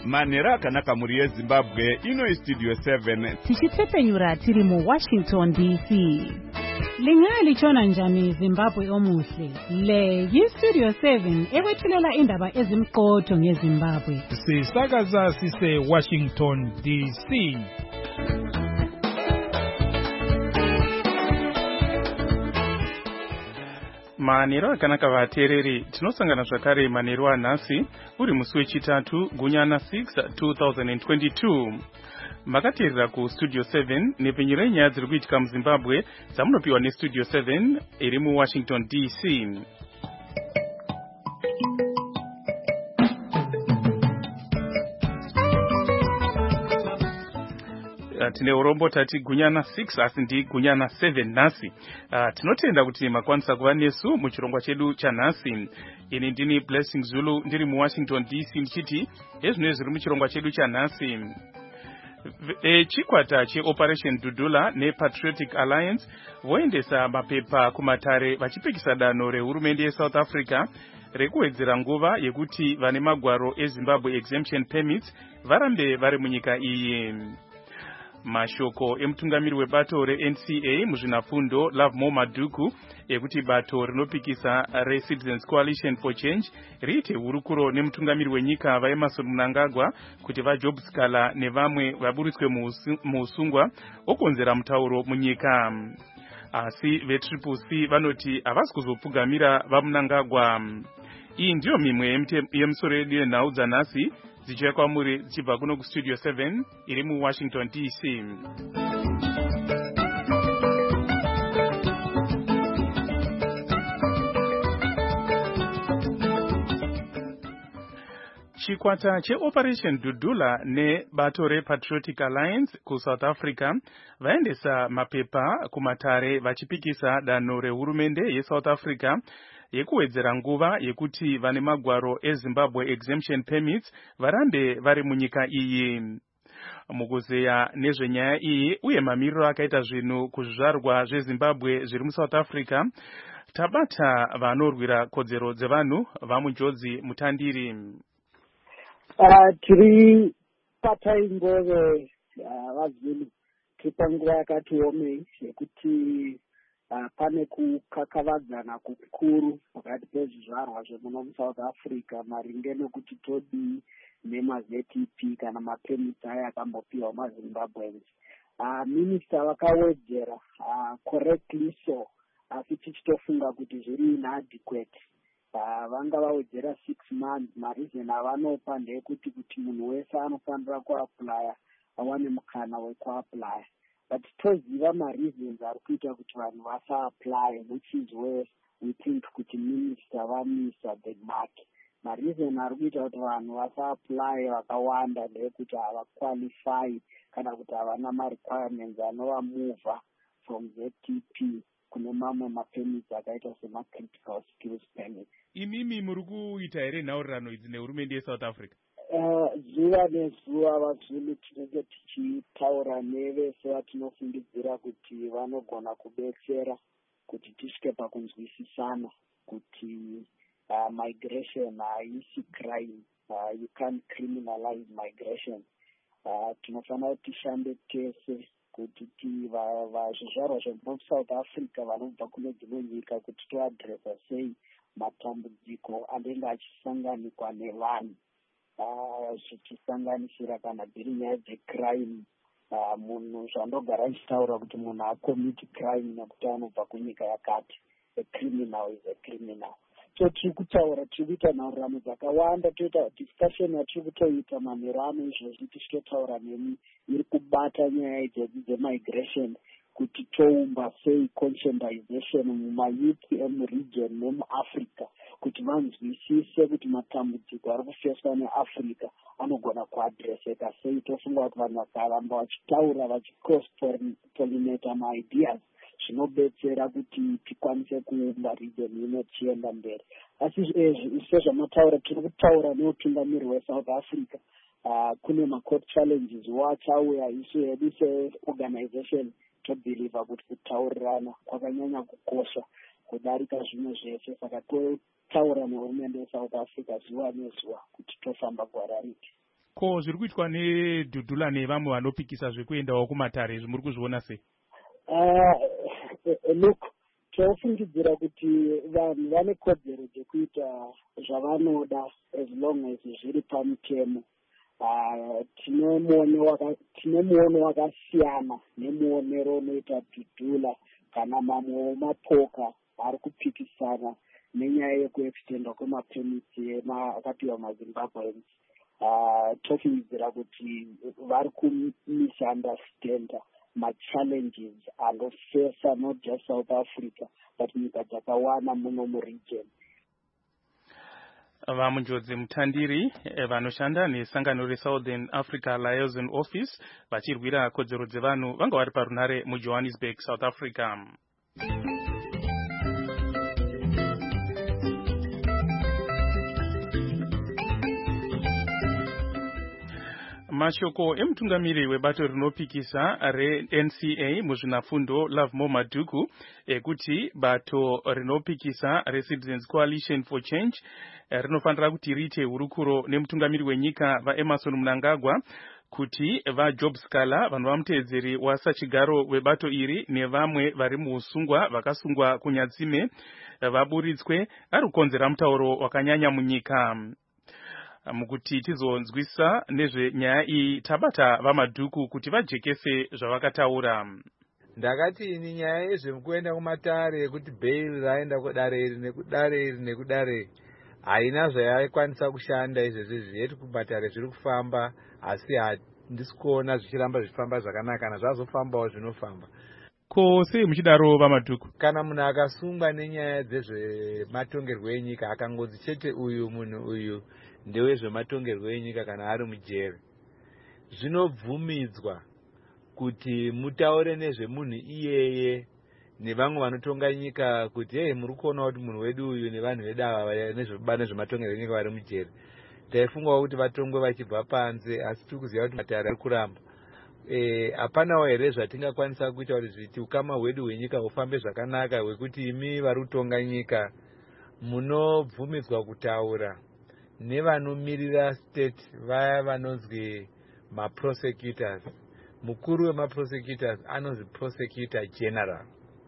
Manhero akanaka muri yeZimbabwe ino Studio 7 tichitsepenyura tiri muWashington DC. Lingalichona njani Zimbabwe omuhle? Le yiStudio 7 ekwethulela indaba ezimqotho ngeZimbabwe. Sisakaza sise Washington DC. Manhero akanaka vateereri, tinosangana zvakare manhero anhasi uri musi wechitatu gunyana 6 2022. Makateerera kuStudio 7 nepfenyuro yenyaya dziri kuitika muZimbabwe dzamunopiwa neStudio 7 iri muWashington DC. Tine urombo tati gunyana 6 asi ndi gunyana 7 nhasi. Tinotenda kuti makwanisa kuva nesu muchirongwa chedu chanhasi. Ini ndini Blessing Zulu ndiri muWashington DC ndichiti ezvino zviri muchirongwa chedu chanhasi. Chikwata cheOperation Dudula nePatriotic Alliance voendesa mapepa kumatare vachipikisa danho rehurumende yeSouth Africa rekuwedzera nguva yekuti vane magwaro eZimbabwe exemption permits varambe vari munyika iyi. Mashoko emutungamiri webato reNCA muzvinafundo Lovemore Maduku ekuti bato rinopikisa reCitizens Coalition for Change riite hurukuro nemutungamiri wenyika vaEmmerson Mnangagwa kuti vaJobs-Kala nevamwe vaburiswe muusungwa okonzera mutauro munyika. Asi veTriple-C vanoti havasi kuzopfugamira vaMnangagwa. Iyi ndiyo mimwe yemusoro yedu yenhau dzanhasi dzichiuya kwamuri dzichibva kuno kuStudio 7 iri muWashington DC. Chikwata cheOperation Dudula nebato rePatriotic Alliance kuSouth Africa vaendesa mapepa kumatare vachipikisa danho rehurumende yeSouth Africa yekuwedzera nguva yekuti vane magwaro eZimbabwe exemption permits varambe vari munyika iyi. Mukuzeya nezvenyaya iyi uye mamiriro akaita zvinhu kuzvizvarwa zveZimbabwe zviri muSouth Africa, tabata vanorwira kodzero dzevanhu vamunjodzi mutandiri. Tiri patai ngove vaZulu tiri panguva yakati omei yekuti pane kukakavadzana kukuru pakati pezvizvarwa zvemuno muSouth Africa maringe nekuti todii nemaZTP kana mapemits aya akambopiwa maZimbabweans. Minista vakawedzera correctly so, asi tichitofunga kuti zviri inadequate. Vanga vawedzera 6 months. Marizeni avanopa ndeyekuti kuti munhu wese anofanira kuaplya awane mukana wekuaplya. But toziva mareasons ari kuita kuti vanhu vasa-apply, which is where we think kuti minister vamisa the mark. Mareason ari kuita kuti vanhu vasa-apply vakawanda ndeyekuti havaqualify kana kuti havana ma-requirements anovamova from ZTP kune mamwe mapemits akaita sema-critical skills permits. Imimi muri kuita here nhaurirano idzi nehurumende yeSouth Africa? Zuva nezuva vaZulu tinenge tichitaura nevese vatinofungidzira kuti vanogona kubetsera kuti tisvike pakunzwisisana kuti migration haisi crime. You can't criminalize migration. Tinofanira kuti tishande tese kuti zvizvarwa zvemuSouth Africa vanobva kune dzimwe nyika kuti toadresa sei matambudziko anenge achisanganikwa nevanhu. Zvichisanganisira kana dziri nyaya dzecrime, munhu zvandogara achitaura kuti munhu akomiti crime nekuti anobva kunyika yakati. A criminal is a criminal. So tiri kuita nhaurirano dzakawanda, toita discussion yatiri kutoita manhero ano izvozvi tichitotaura nemi iri kubata nyaya idzodzi dzemigration kuti toumba sei conscientization mumayuth emuregion nemuAfrica kuti vanzwisise kuti matambudziko ari kufeswa neAfrica anogona kuadreseka sei. Tofunga kuti vanhu vakaramba vachitaura vachicross pollinate maideas zvinobetsera kuti tikwanise kuumba region ino tichienda mberi. Asi sezvamataura tiri kutaura neutungamiri hweSouth Africa. Kune ma-court challenges wachauya isu hedu seorganization tobhiliva kuti kutaurirana kwakanyanya kukosha kudarika zvimwe zvese. Saka totaura nehurumende yeSouth Africa zuva nezuva kuti tofamba gwara riti. Ko zviri kuitwa neDhudhula nevamwe vanopikisa zvekuendawo kumatare zvimuri kuzviona sei? Look, tinofungidzira kuti vanhu vane kodzero dzekuita zvavanoda as long as zviri pamutemo. Tine muono wakasiyana nemuonero unoita Dhudhula kana mamwe mapoka ari kupikisana nenyaya yekuextendwa kwemapemiti akapiwa maZimbabweans. Tofungidzira kuti vari kumisunderstanda ma-challenges anofesa not just South Africa but nyika dzakawana muno muregion. Vamunjodzi Mutandiri vanoshanda nesangano reSouthern Africa Liaison Office vachirwira kodzero dzevanhu vanga vari parunare muJohannesburg, South Africa. Mashoko emutungamiri webato rinopikisa reNCA muzvinafundo Lovemore Madhuku ekuti bato rinopikisa reCitizens Coalition for Change rinofanira kuti riite hurukuro nemutungamiri wenyika vaEmmerson Mnangagwa kuti vaJob Scala vanhu vamuteedzeri wasachigaro webato iri nevamwe vari muusungwa vakasungwa kunyatsime vaburitswe ari kukonzera mutauro wakanyanya munyika. Mukuti tizonzwisa nezvenyaya iyi tabata vaMadhuku kuti vajekese zvavakataura. Ndakati ini nyaya yezvekuenda kumatare yekuti bail raenda kudare iri nekudare iri nekudare haina zvayakwanisa kushanda izvezvi yeti kumatare zviri kufamba asi handisi kuona zvichiramba zvichifamba zvakanaka kana zvazofambawo zvinofamba. Ko sei muchidaro vaMadhuku? Kana munhu akasungwa nenyaya dzezvematongerwo enyika akangodzi chete uyu munhu uyu ndewezvematongerwo enyika kana ari mujeri, zvinobvumidzwa kuti mutaure nezvemunhu iyeye nevamwe vanotonga nyika kuti hey, muri kuona kuti munhu wedu uyu nevanhu vedu ava nezvematongerwo enyika vari mujeri. Taifungawo kuti vatongwe vachibva panze asi tiri kuziva kuti matare ari kuramba. Hapanawo here zvatingakwanisa kuita kuti zviti ukama hwedu hwenyika hufambe zvakanaka hwekuti imi vari kutonga nyika munobvumidzwa kutaura nevanomirira state vaya vanonzwi maprosecutors. Mukuru wemaprosecutors anonzi prosecutor general.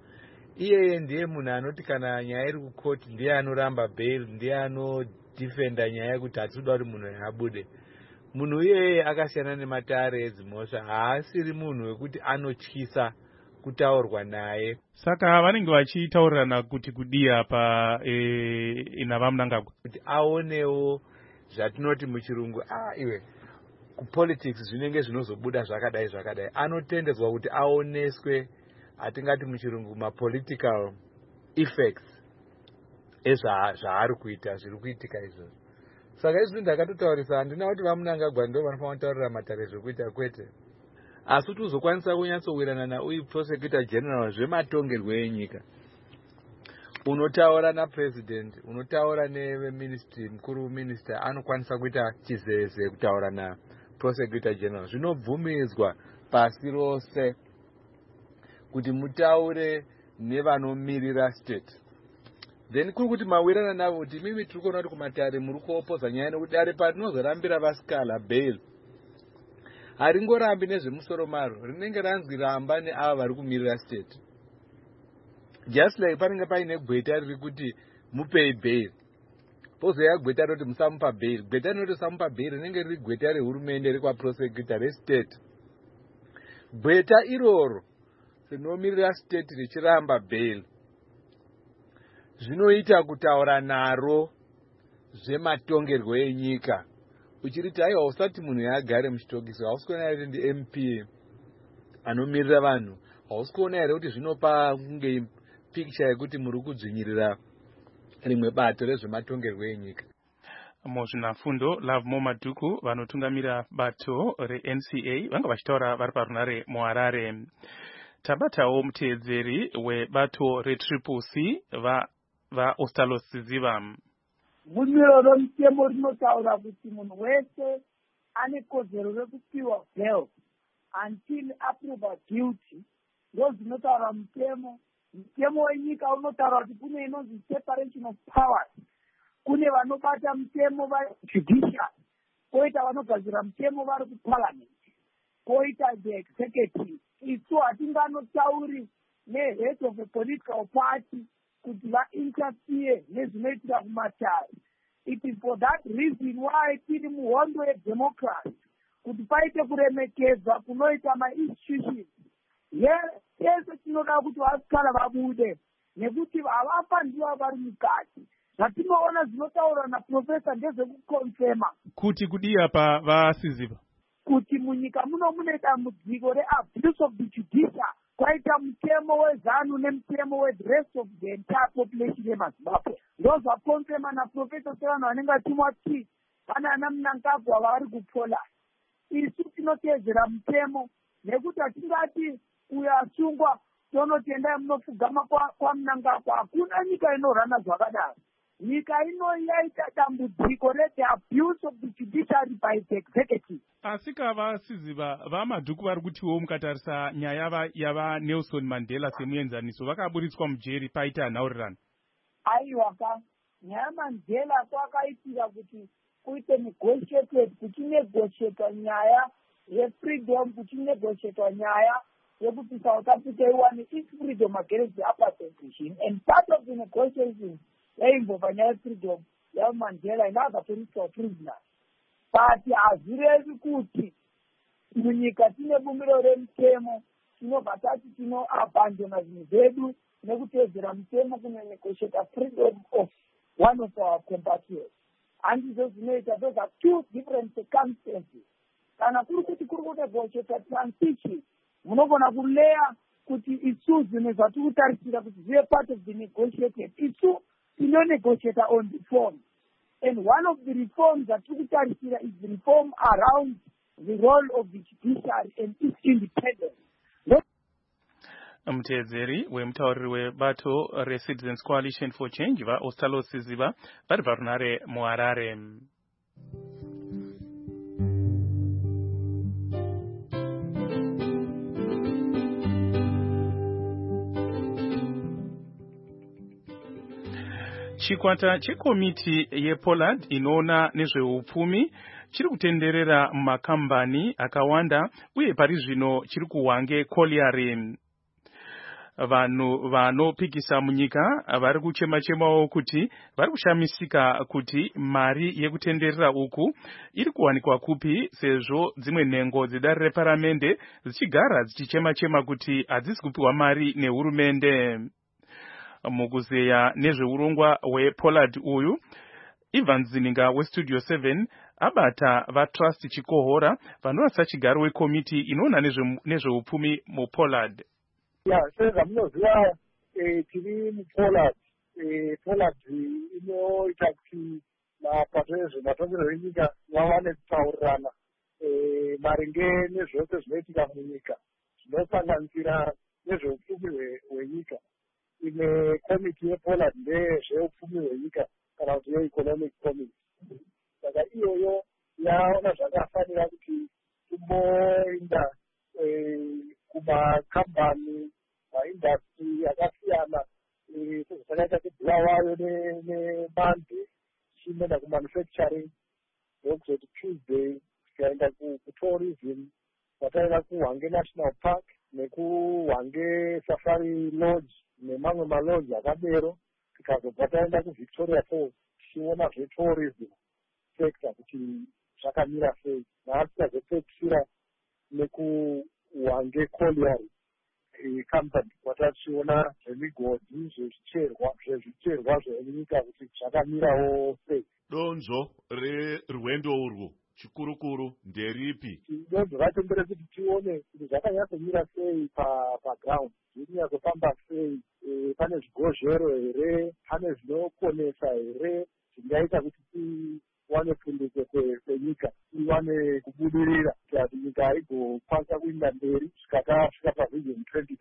Iyeye ndiye munhu anoti kana nyaya iri kukoti ndiye anoramba bail, ndiye anodifenda nyaya yekuti hatinoda kuti munhu abude. Munhu iyeye akasiyana nematare edzimhosva, haasiri munhu wekuti anotyisa kutaurwa naye. Saka vanenge vachitaurirana kuti kudii apa navaMnangagwa kuti aonewo zvatinoti muchirungu iwe kupolitics zvinenge zvinozobuda zvakadai zvakadai. Anotendedzwa kuti aoneswe atingati muchirungu mapolitical effects ezvaari kuita zviri kuitika izvozvo. Saka izvi ndakatotaurisa handina kuti vaMnangagwa ndo vanofanira kutaurira matare zvekuita kwete. Asi kuti uzokwanisa kunyatsowirana nauyu prosecutor general zvematongerwo enyika, unotaura napresident, unotaura neveministry, mukuru minister anokwanisa kuita chizeze kutaura naprosecutor general. Zvinobvumidzwa pasi rose kuti mutaure nevanomirira state. Then kuri kuti mawirana navo kuti mimi tiri kuona kuti kumatare muri kuopoza nyaya nekuti ari patinozorambira vaScala bail haringorambi nezvemusoro maro, rinenge ranzwi ramba neava vari kumirira state. Just like panenge paine gweta riri kuti mupei bail, pozoya gweta roti musamupa bail. Gweta rinoti musamupa bail rinenge riri gweta rehurumende rekwaprosecutor restate. Gweta iroro rinomirira state richiramba bail zvinoita kutaura naro zvematongerwo enyika. Uchiriti aiwa usati munhu yagare muchitokisi, hausi kuona here ndi MP anomirira vanhu, hausi kuona here kuti zvinopa kunge picture yekuti muri kudzvinyirira rimwe bato rezvematongerwo enyika. Muzvinafundo Lovemore Madhuku vanotungamira bato reNCA vanga vachitaura vari parunare muHarare. Tabatawo muteedzeri webato reCCC vaOstalos Ziva. Gumiro romutemo rinotaura kuti munhu wese ane kodzero rekupiwa bail until approval guilty. Ndo zvinotaura mutemo. Mutemo wenyika unotaura kuti kune inonzi separation of powers. Kune vanobata mutemo vajudicial koita vanogadzira mutemo vari kuparliament, koita the executive. Isu hatinganotauri nehead of a political party kuti vainterfere nezvinoitika kumatare. It is for that reason why tiri muhondo yedemocracy kuti paite kuremekedza kunoita ma-institutions. Yese tinoda kuti vasikara vabude nekuti havapa ndivo vari mukati. Zvatinoona zvinotaurwa naprofesa ndezvekukonfema kuti kudii apa vasiziva kuti munyika muno mune dambudziko reabuse of the judiciary, kwaita mutemo weZANU nemutemo we-the rest of the entire population yeMazimbabwe. Ndozvakonfema naprofesa sevanhu vanenge vatimwa kuti pane ana Mnangagwa vari kupola. Isu tinotedzera mutemo nekuti hatingati uyo asungwa tonotendai munopfugama kwa Mnangagwa. Hakuna nyika inorana zvakadaro. Nyika ino yaita dambudziko re-the abuse of the judiciary by the executive. asi kavasiziva vamadhuku vari kutiwo mukatarisa nyaya yava Nelson Mandela semuenzaniso vakaburitswa mujeri paita nhaurirano. Aiwa nyaya Mandela kwakaitira kuti kuite negotiated, kuchinegoshetwa nyaya yefreedom, kuchinegoshetwa nyaya yekuti South Africa iwane its freedom against the apartheid regime, and part of the negotiations yainvova nyaya yefreedom yaMandela inazatoriswa prisoners. But hazvirevi kuti munyika tine bumbiro remutemo tinobva tati tinoabandona zvinhu zvedu nekutedzera mutemo kunegotiata freedom of one of our compatriots. Handizvo zvinoita. Those are two different circumstances. Kana kuri kuti kuri kunegotiata transition, munogona kuleya kuti isu zvinhu zvatiri kutarisira kuti zvive part of the negotiated. Isu tinonegotiata on the form. And one of the reforms that we tarisira is the reform around the role of the judiciary and its independence. Mutedzeri wemutauriri webato reCitizens Coalition for Change vaOstalo Siziva vari parunare muHarare. Chikwata chekomiti yePollard inoona nezveupfumi chiri kutenderera mumakambani akawanda uye pari zvino chiri kuhwange Colliery. Vanhu vanopikisa munyika vari kuchema-chemawo kuti vari kushamisika kuti mari yekutenderera uku iri kuwanikwa kupi, sezvo dzimwe nhengo dzedare reparamende dzichigara dzichichema-chema kuti hadzisi kupiwa mari nehurumende. Mukuzeya nezveurongwa wePollard uyu, Ivan Zininga weStudio 7 abata vaTrust Chikohora vanorasa chigaro wekomiti inoona nezveupfumi muPollard. Sezva munoziva tiri muPollard. Pollard inoita kuti mapato ezvematongerwo enyika vawane kutaurirana maringe nezvose zvinoitika munyika zvinosanganisira nezveupfumi hwenyika. Ine komiti yePollard ndezveupfumi hwenyika kana kuti yeeconomic committee. Saka iyoyo yaona zvakafanira kuti kumboenda kumakambani, maindastry akasiyana, sezvakaita seBulawayo neMande, chichienda kumanufacturing, ndokuzoti Tuesday tikaenda kutourism, tataenda kuHwange National Park nekuHwange Safari Lodge nemamwe malodge akadero, tikazobva taenda kuVictoria Falls tichiona zvetourism sector kuti zvakamira sei. Nhasi tikazopedzisira nekuHwange Colliery company kwatachiona zvemigodhi zvezvicherwa zvenyika kuti zvakamirawo sei. Donzvo rerwendo urwu chikurukuru nderipi? Donzvo racho nderekuti tione kuti zvakanyatsomira sei paground, zvirinyazofamba sei, pane zvigozhero here, pane zvinokonesa here, zvingaita kuti tiwane pundutso kwenyika, tiwane kubudirira kuti nyika igokwanisa kuenda mberi kusvika pavision 2030.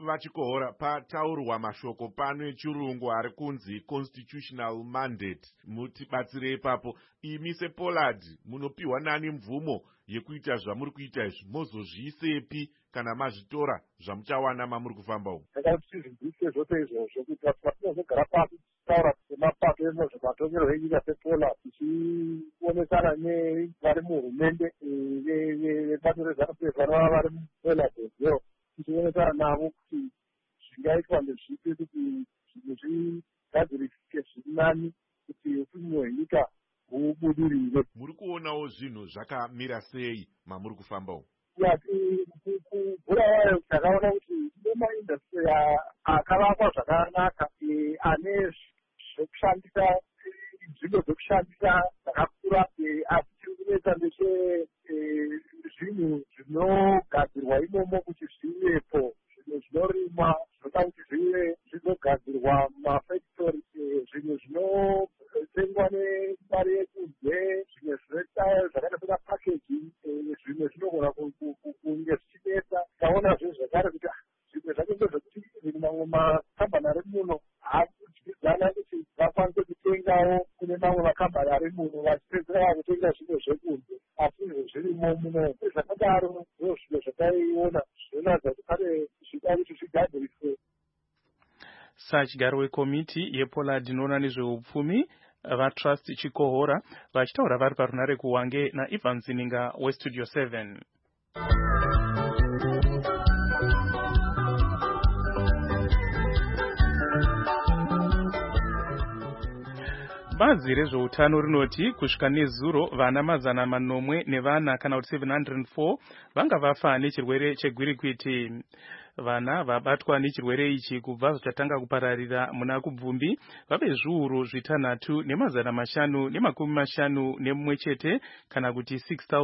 vachikohora pataurwa mashoko pano echirungu ari kunzi constitutional mandate, mutibatsire ipapo. Imi sePollard munopiwa nani mvumo yekuita zvamuri kuita izvi? Mozozviisepi kana mazvitora zvamuchawana mamuri kufamba umu? Saka tizvibvise zvose izvozvo kuti patinozogara pasi taura semapato ezvezvematongerwo enyika sePollard, tichionesana nevari muhurumende vebato reZANU-PF vanova vari muPollard ezero, tichionesana navo kuti zvingaitwa ndezvipi kuti zvinhu zvigadzirike zviri nani, kuti upenyu hwenyika hubudirire. Muri kuonawo zvinhu zvakamira sei mamuri kufamba umu? Kubhura wayo takaona kuti nemaindastri akavakwa zvakanaka, ane zvekushandisa, nzvimbo dzekushandisa dzakakura, asi tiri kunetsa zvinhu zvinogadzirwa imomo kuti zvivepo, zvinhu zvinorimwa zvinoda kuti zvinogadzirwa mumafactory, zvinhu zvinotengwa nemari yekunze, zvimwe zvakaita semapackaging, zvimwe zvinogona kunge zvichinetsa. Taona zvakare kuti zvimwe zvacho ndezvekuti mamwe makambani ari muno haakudyidzana kuti vakwanise kutengawo kune mamwe makambani ari muno, vachipedzera kutenga zvimwe zvekunze, asi izvo zvirimo muno. Zvakadaro ndizvo zvimwe zvataiona zvinoratidza kuti pane zvida kuti zvigadziriswe. Sachigaro wekomiti yePollard inoona nezveupfumi vaTrust Chikohora vachitaura vari parunare kuwange naIvan Zininga weStudio 7. Bazi rezveutano rinoti kusvika nezuro vana mazana manomwe nevana kana kuti 704 vanga vafa nechirwere chegwirikwiti. Vana vabatwa nechirwere ichi kubva zvichatanga kupararira muna kubvumbi vave zviuru zvitanhatu nemazana mashanu nemakumi mashanu nemumwe chete kana kuti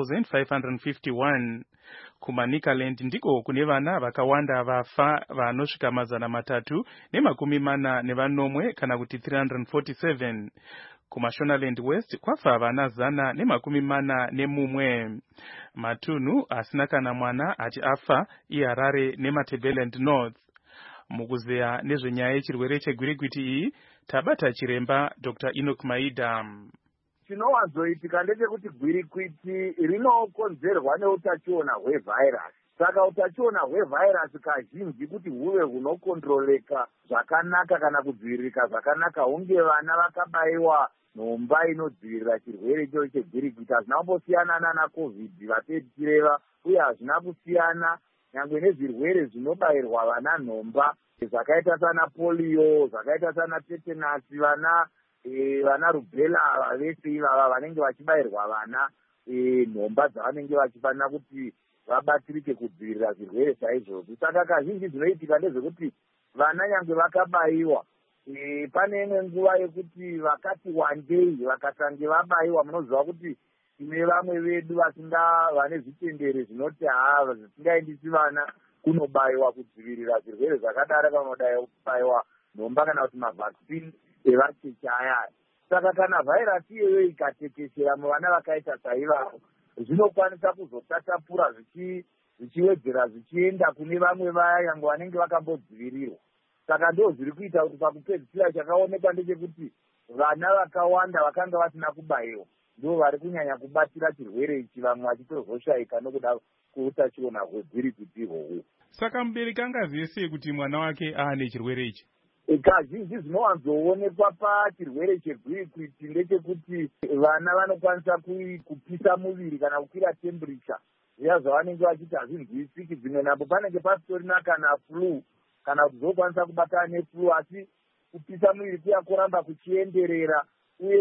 6,551. KumaNicaland ndiko kune vana vakawanda vafa vanosvika mazana matatu nemakumi mana nevanomwe kana kuti 347. KumaShonaland West kwafa vana zana nemakumi mana nemumwe. Matunhu asina kana mwana ati afa iHarare neMatabeleland North. Mukuzeya nezvenyaya yechirwere chegwirikwiti iyi tabata chiremba Dr. Enoch Maida. Chinowanzoitika ndechekuti gwirikwiti rinokonzerwa neutachiona hwevhairasi. Saka utachiona hwevhairasi kazhinji kuti huve hunokontroleka zvakanaka kana kudziviririka zvakanaka hunge vana vakabayiwa nhomba inodzivirira chirwere icho chegwirikwiti. Hazvina kumbosiyana nana COVID vateti tireva, uye hazvina kusiyana nyangwe nezvirwere zvinobayirwa vana nhomba zvakaita sana polio, zvakaita sana tetenasi, vana rubella, vese ivava vanenge vachibayirwa vana nhomba dzavanenge vachifanira kuti vabatsirike kudzivirira zvirwere chaizvozvo. Saka kazhinji zvinoitika ndezvekuti vana nyangwe vakabayiwa, pane imwe nguva yekuti vakati wandei vakatange vabayiwa, munoziva kuti tine vamwe vedu vane zvitendere zvinoti zvisingaendisi vana kunobayiwa kudzivirira zvirwere zvakadaro, vanoda kubayiwa nhomba kana kuti mavhakisini evacheche aya. Saka kana vhairasi iyoyo ikatekeshera muvana vakaita saivavo, zvinokwanisa kuzotatapura zvichiwedzera zvichienda kune vamwe vaya yange vanenge vakambodzivirirwa. Saka ndo zviri kuita kuti pakupedzisira chakaonekwa ndechekuti vana vakawanda vakanga vasina kubayiwa ndo vari kunyanya kubatira chirwere ichi, vamwe vachitozoshaika nokuda kweutachiona hwegwirikwiti ihwohwo. Saka mubereki angaziye sei kuti mwana wake aane chirwere ichi? Kazhinji zvinowanzoonekwa pachirwere chegwirikwiti ndechekuti vana vanokwanisa kupisa muviri kana kukwira temperature, zviya zvavanenge vachiti hazvinzwisiki. Dzimwe nhambo panenge pasitorina kana flu kana kuti zokwanisa kubatana neflu, asi kupisa muviri kuya kuramba kuchienderera, uye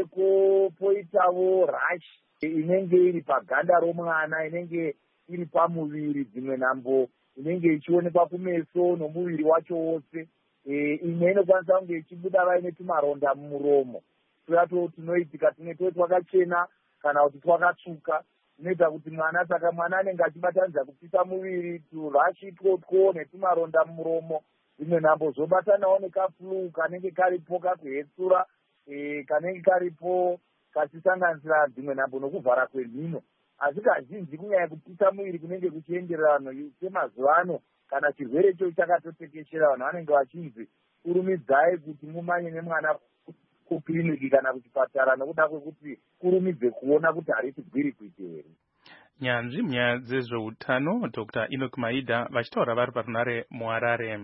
poitawo rash inenge iri paganda romwana, inenge iri pamuviri, dzimwe nhambo inenge ichionekwa kumeso nomuviri wacho wose. Imwe inokwanisa kunge ichibuda vaine tumaronda mumuromo, tuyato tunoitika tumwe twakachena kana kuti twakatsvuka, inoita kuti mwana, saka mwana anenge achibatanidza kupisa muviri, turashi twotwo netumaronda mumuromo. Dzimwe nhambo zobatanawo nekaflu kanenge karipo kakuhetsura, kanenge karipo kachisanganisira dzimwe nhambo nokuvhara kwemhino. Asi kazhinji kunyanya kupisa muviri kunenge kuchienderana semazuva ano kana chirwere icho chakatotekeshera vanhu vanenge vachinzi kurumidzai kuti mumanye nemwana kukiriniki kana kuchipatara nokuda kwekuti kurumidze kuona kuti harisi gwirikwiti here. Nyanzvi munyaya dzezveutano Dr. Enoch Maida vachitaura vari parunare muHarare.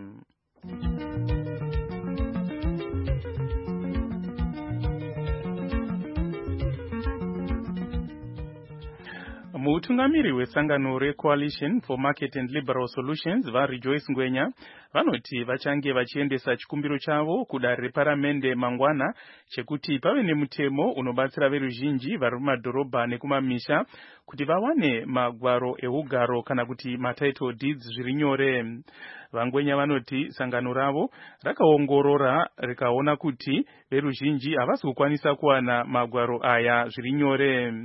Mutungamiri wesangano reCoalition for Market and Liberal Solutions vaRejoice Ngwenya vanoti vachange vachiendesa chikumbiro chavo kudare reparamende mangwana chekuti pave nemutemo unobatsira veruzhinji vari mumadhorobha nekumamisha kuti vawane magwaro eugaro kana kuti matitle deeds zviri nyore. Vangwenya vanoti sangano ravo rakaongorora rikaona kuti veruzhinji havasi kukwanisa kuwana magwaro aya zviri nyore.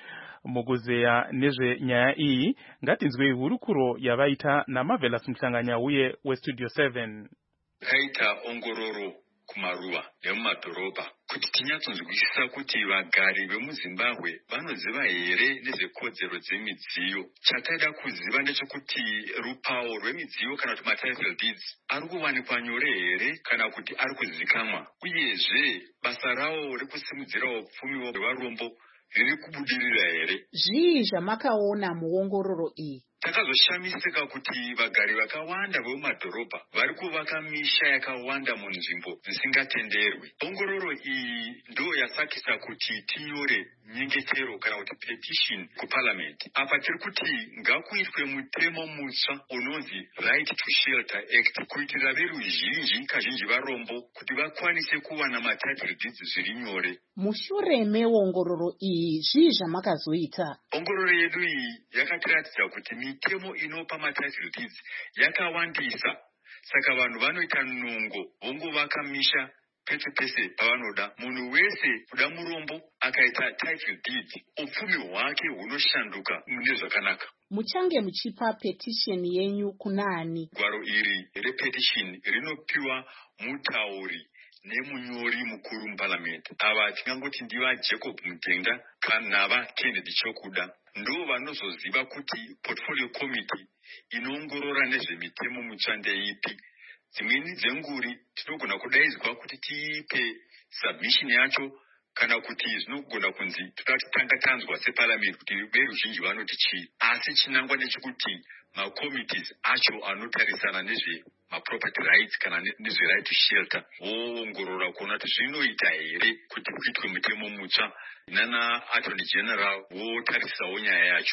Mukuzeya nezvenyaya iyi ngatinzwei hurukuro yavaita naMarvelous Mhlanganya uye weStudio 7. Kaita ongororo kumaruwa nemumadhorobha kuti tinyatsonzwisisa kuti vagari vemuZimbabwe vanoziva here nezvekodzero dzemidziyo. Chataida kuziva ndechekuti rupawo rwemidziyo kana kuti matitle deeds ari kuwanikwa nyore here kana kuti ari kuzivikanwa, uyezve basa rawo rekusimudzira upfumi hwevarombo riri kubudirira here. Zvii zvamakaona muongororo iyi? Takazoshamisika kuti vagari vakawanda vemumadhorobha vari kuvaka misha yakawanda munzvimbo dzisingatenderwi. Ongororo iyi ndo yasakisa kuti tinyore nyengetero kana kuti petition kuparliament. Apa tiri kuti ngakuitwe mutemo mutsva unonzi Right to Shelter Act kuitira veruzhinji kazhinji varombo kuti vakwanise kuwana matitle deeds zviri nyore. Mushure meongororo iyi zvii zvamakazoita? Ongororo yedu iyi yakatiratidza kuti mitemo inopa matitle deeds yakawandisa, saka vanhu vanoita nungo vongovaka misha pese pese pavanoda. Munhu wese kuda murombo akaita title deed upfumi hwake hunoshanduka mune zvakanaka. Muchange muchipa petition yenyu kunani? Gwaro iri repetition rinopiwa mutauri nemunyori mukuru muparliament. Ava tingangoti ndiva Jacob Mutenga kana Kennedy Chokuda ndo vanozoziva kuti portfolio committee inoongorora nezvemitemo mutsva ndeipi. Dzimweni dzenguri tinogona kudaidzwa kuti tiipe submission yacho kana kuti zvinogona kunzi totanga tanzwa separliament kuti veruzhinji vanoti chii. Asi chinangwa nechekuti macommittees acho anotarisana nezve property rights kana nezve right to shelter voongorora kuona kuti zvinoita here kuti kuitwe mutemo mutsva. Nana Attorney General votarisawo nyaya yacho.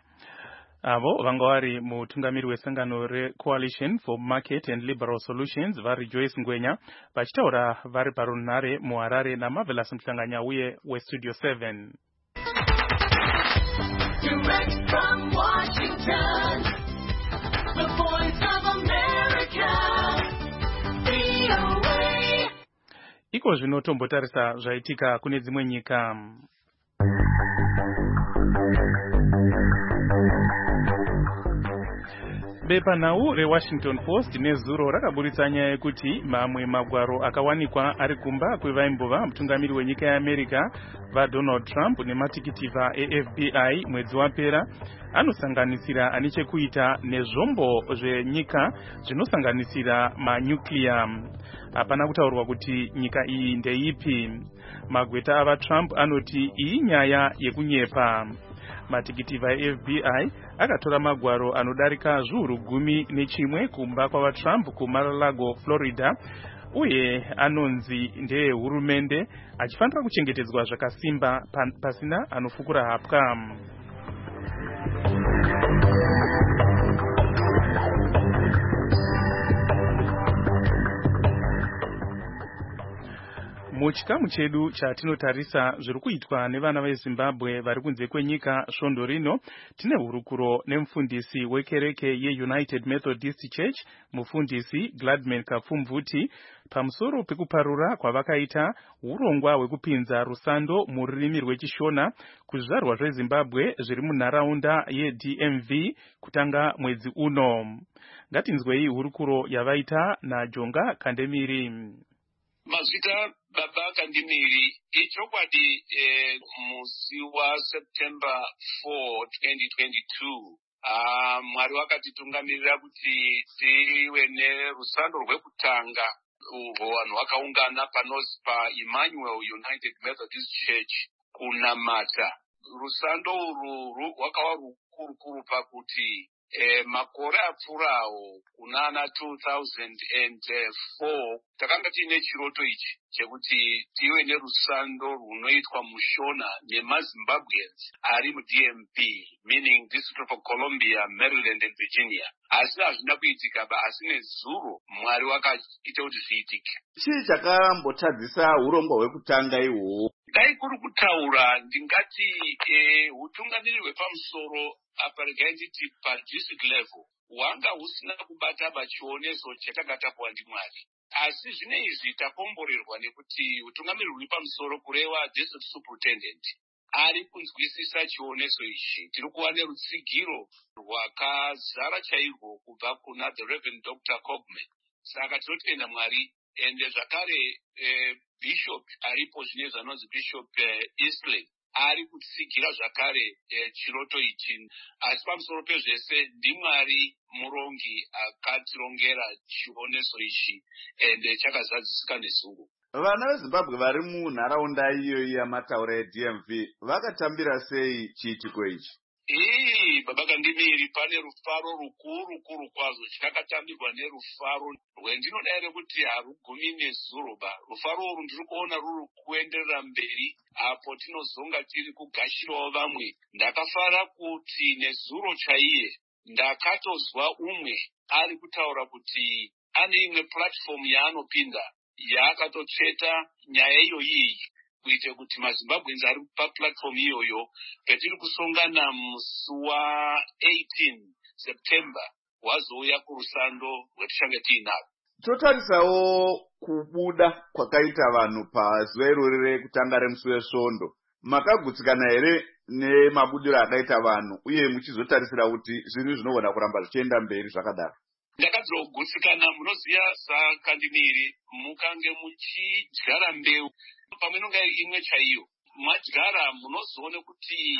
Avo vanga vari mutungamiri wesangano reCoalition for Market and Liberal Solutions vaRejoice Ngwenya vachitaura vari parunare muHarare naMarvelous Mhlanganya uye weStudio 7. Direct from Washington, the Voice of America, VOA. Iko zvino tombotarisa zvaitika kune dzimwe nyika. Bepanhau reWashington Post nezuro rakaburitsa nyaya yekuti mamwe magwaro akawanikwa ari kumba kwevaimbova mutungamiri wenyika yeAmerica vaDonald Trump nematikiti vaFBI mwedzi wapera anosanganisira ane chekuita nezvombo zvenyika zvinosanganisira manyukliya. Hapana kutaurwa kuti nyika iyi ndeipi. Magweta avaTrump anoti iyi nyaya yekunyepa. Matikiti vaFBI akatora magwaro anodarika zviuru 11 kumba kwavaTrump kuMar-a-Lago, Florida, uye anonzi ndehurumende achifanira kuchengetedzwa zvakasimba pasina anofukura hapwa. Muchikamu chedu chatinotarisa zviri kuitwa nevana veZimbabwe vari kunze kwenyika svondo rino, tine hurukuro nemufundisi wekereke yeUnited Methodist Church, mufundisi Gladman Kapfumvuti, pamusoro pekuparura kwavakaita urongwa hwekupinza rusando mururimi rwechishona kuzvizvarwa zveZimbabwe zviri munharaunda yeDMV kutanga mwedzi uno. Ngatinzwei hurukuro yavaita naJonga Kandemiri. Mazita Baba Kandemiri, ichokwadi musi wa September 4, 2022 Mwari wakatitungamirira kuti tive nerusando rwekutanga urwo vanhu vakaungana panozi paEmmanuel United Methodist Church kunamata. Rusando urwu rwakava rukurukuru pakuti makore apfuurawo kunana 2004 takanga tiine chiroto ichi chekuti tive nerusando runoitwa mushona nemazimbabweans ari muDMV, meaning District of Columbia, Maryland and Virginia. Asi hazvina kuitika ba, asi nezuro Mwari wakaita kuti zviitike. Chii chakambotadzisa urongwa hwekutanga ihwohwo? Dai kuri kutaura ndingati utungamiri hwepamusoro apa regai nditi padistrict level hwanga husina kubata chioneso chatakatapuwa ndiMwari. Asi zvine izvi takomborerwa nekuti utungamiri huri pamusoro kureva district superintendent ari kunzwisisa chioneso ichi. Tiri kuva nerutsigiro rwakazara chairwo kubva kuna the Reverend Dr. Cogman. Saka tinotenda Mwari. Ende zvakare bishop aripo zvine zvanonzi bishop Eastley ari kutsigira zvakare chiroto ichi. Asi pamusoro pezvese ndiMwari murongi akatirongera chioneso ichi ende chakazadzisika nezuro. Vana veZimbabwe vari munharaunda iyoyi yamataura eDMV vakatambira sei chiitiko ichi? Baba Kandimiri, pane rufaro rukuru kwazvo chakatambirwa nerufaro rwendinoda ere kuti harugumi nezuro ba. Rufaro urwu ndiri kuona ruri kuenderera mberi apo tinozonga tiri kugashirawo vamwe. Ndakafara kuti nezuro chaiye ndakatozwa umwe ari kutaura kuti ane imwe platform yaanopinda yaakatotsveta nyaya iyoyi kuite kuti maZimbabweans ari paplatform iyoyo petiri kusongana musi wa18 September wazouya kurusando rwetichanga tiinaro. Totarisawo kubuda kwakaita vanhu pazuva irori rekutanga remusi wesvondo. Makagutsikana here nemabudiro akaita vanhu uye muchizotarisira kuti zvinhu zvinogona kuramba zvichienda mberi zvakadaro? Ndakadzira kugutsikana. Munoziva Kandimiri, mukange muchidyara mbeu pamwe nonga imwe chaiyo madyara munozoone kuti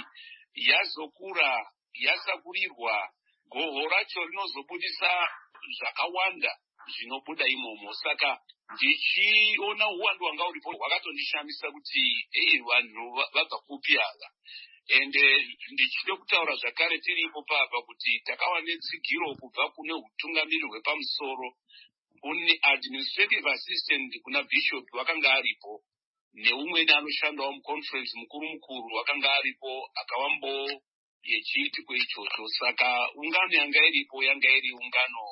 yazokura yasakurirwa goho racho rinozobudisa zvakawanda zvinobuda imomo. Saka ndichiona uwandu hwanga uripo hwakatondishamisa kuti vanhu vabva kupi ava. Ende ndichide kutaura zvakare tiripo papa kuti takava netsigiro kubva kune utungamiri hwepamusoro. Kune administrative assistant kuna bishop wakanga aripo neumweni anoshandawo muconference mukuru wakanga aripo akavambo yechiitiko ichocho. Saka ungano yanga iripo yanga iri ungano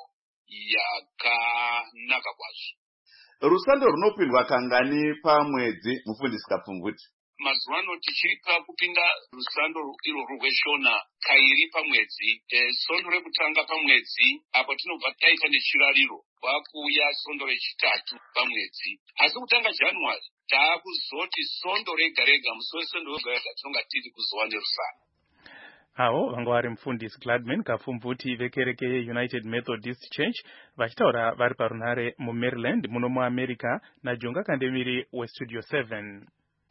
yakanaka kwazvo. Rusando runopindwa kangani pamwedzi, mufundisi Kapfumvuti? Mazuva ano tichiri pakupinda rusando irworwo rweshona kairi pamwedzi. Sondo rekutanga pamwedzi apo tinobva taita nechirariro, kwakuuya sondo rechitatu pamwedzi. Asi kutanga January taakuzoti sondo rega rega musi wesondo wega wega tinonga tiri kuzova nerusando. Avo vanga vari mufundisi Gladman Kapfumvuti vekereke yeUnited Methodist Church vachitaura vari parunhare muMaryland muno muAmerica naJonga Kandemiri weStudio 7.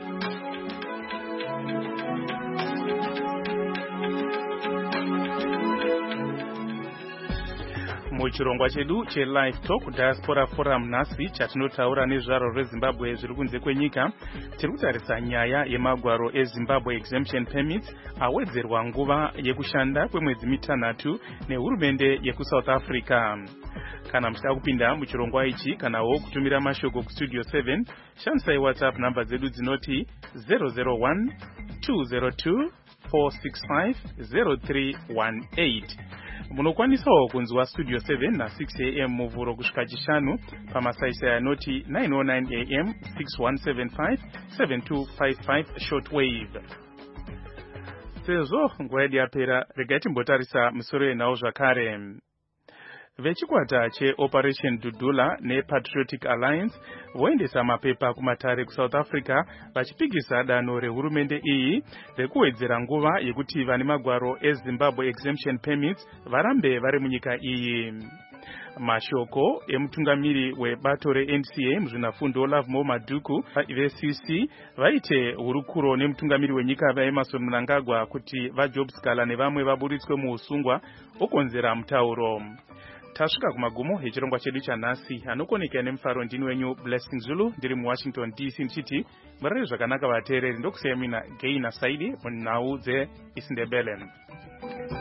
Muchirongwa chedu cheLive Talk Diaspora Forum nhasi chatinotaura nezvaro reZimbabwe zviri kunze kwenyika, tiri kutarisa nyaya yemagwaro eZimbabwe Exemption Permits awedzerwa nguva yekushanda kwemwedzi mitanhatu nehurumende yekuSouth Africa. Kana muchida kupinda muchirongwa ichi kanawo kutumira mashoko kuStudio 7, shandisai WhatsApp namba dzedu dzinoti 001 202 465 0318. Munokwanisawo kunzwa Studio 7 na 6 am muvhuro kusvika chishanu pamasaisai anoti 909 am 6175 7255 shortwave. Sezvo nguva yedu yapera, regai timbotarisa misoro yenhau zvakare. Vechikwata cheOperation Dudula nePatriotic Alliance voendesa mapepa kumatare kuSouth Africa vachipikisa danho rehurumende iyi rekuwedzera nguva yekuti vane magwaro eZimbabwe Exemption Permits varambe vari munyika iyi. Mashoko emutungamiri webato reNCA muzvinafundo Lovemore Madhuku veCC vaite hurukuro nemutungamiri wenyika vaEmerson Mnangagwa kuti vaJobs-Kala nevamwe vaburitswe muusungwa okonzera mutauro. Tasvika kumagumo echirongwa chedu chanhasi. Anokoneka nemufaro ndini wenyu Blessing Zulu ndiri muWashington DC ndichiti murare zvakanaka vateereri. Ndokusiyamina Gaina Saidi munhau dzeIsindebele.